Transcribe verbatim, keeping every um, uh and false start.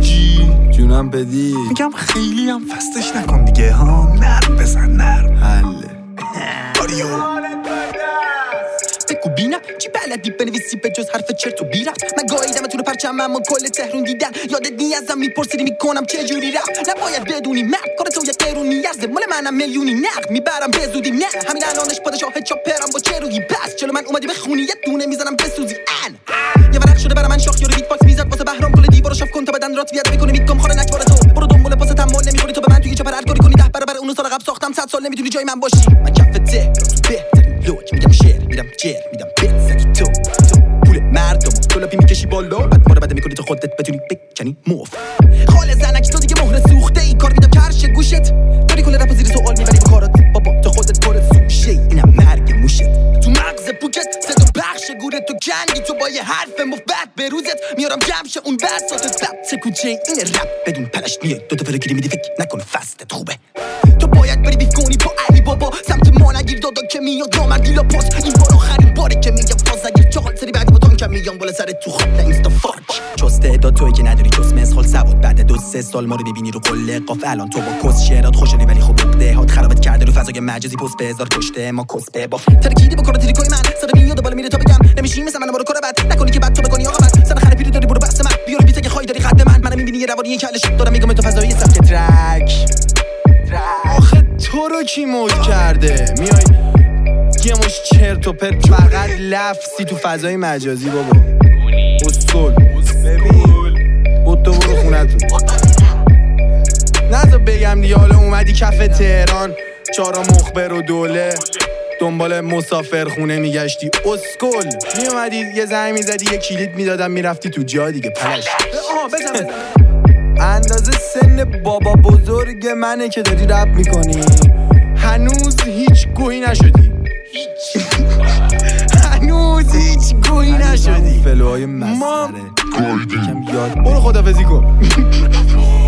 جی جونم بدی میگم خیلی هم فستش نکن دیگه ها، نرم بزن نرم حله آریو بگو بینم چی بلدی بنویسی به جز حرف چرت و بیرفت. من گاییدم تو رو پرچم اما کل تهرون دیدن. یادت نی ازم میپرسیدی میکنم چه جوری رفت. نباید بدونی مرد کار تو یه قرونی یزده مال منم میلیونی نقد میبرم به زودی نه همین الانش پادشاه چاپرم با چه رویی بس چلو من اومدی بخونی یه دونه میزنم بسوزی ان یه ورق شده برام من شاخ یورو بیت باکس میزد واسه بهرام کل دیوارو شاف کن تا بدن رات ویاد میکنه میگم خاره نکوار تو برو دنبال پاس تمام نمیخوری تو به من توی چپر هر کاری کنی ده برابر اون سال قبل ساختم صد سال نمیتونی جای من باشی. من کفته بهترین لوک میگم شعر میدم جر میدم بت زدی تو تو پول مردم دلاپی میکشی بالا بعد ما رو بده میکنی تو خودت بتونی بکنی موف خال زنک تو دیگه مهر سوخته ای کار میدم کرش گوشت داری کل رپ زیر سوال میبری با کارات بابا تو خودت پر سوشه اینم مرگ موشت تو مغز پوکت صدا بخش گوره تو کنگی تو با یه حرف مفبت به روزت میارم جمش اون بساط ثبت کوچه این رپ بدون پلش میای دو تا فرگیری میدی فکر نکن فستت خوبه تو باید بری بیف کنی با علی بابا سمت ما نگیر دادا که میاد نامردی لا پاس این بار آخرین باره که میگم فاز نگیر چهار سری بعدی با تان کم میگم بالا سرت تو خط نه اینستا فارچ چسته ادا توی که نداری جز مسخال سواد بعد دو سه سال ما رو میبینی رو کل قاف الان تو با کس شعرات خوشحالی ولی خب عقده هات خرابت کرده رو فضای مجازی پست به هزار پشته ما کسبه با ترکیدی با کار تریکای من سر میاد بالا میره تا بگم نمیشی مثل من برو کار بعد نکنی که بعد تو بکنی آقا بس سر خر پیری داری برو بحث من بیار بیت که خواهی داری خط من منم میبینی یه روانی کلش دارم میگم تو فضای سبک ترک آخه تو رو کی مود کرده میای یه مش چرت و پرت فقط لفظی تو فضای مجازی بابا اسکول ببین بود تو برو خونتون نه تا بگم دیگه حالا اومدی کف تهران چارا مخبر و دوله دنبال مسافر خونه میگشتی اسکول میومدی یه زنگ میزدی یه کلید میدادم میرفتی تو جا دیگه پلش آها بزن اندازه سن بابا بزرگ منه که داری رپ میکنی هنوز هیچ گویی نشدی هنوز هیچ گویی نشدی فلوهای مسخره یکم یاد برو خدافظی کن